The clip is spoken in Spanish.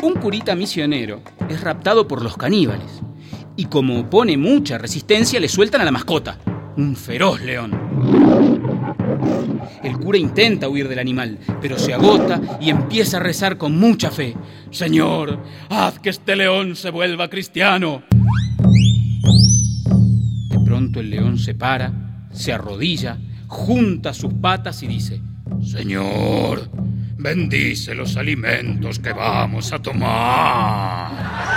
Un curita misionero es raptado por los caníbales y como opone mucha resistencia le sueltan a la mascota, un feroz león. El cura intenta huir del animal, pero se agota y empieza a rezar con mucha fe. «Señor, haz que este león se vuelva cristiano». De pronto el león se para, se arrodilla, junta sus patas y dice: «Señor, bendice los alimentos que vamos a tomar».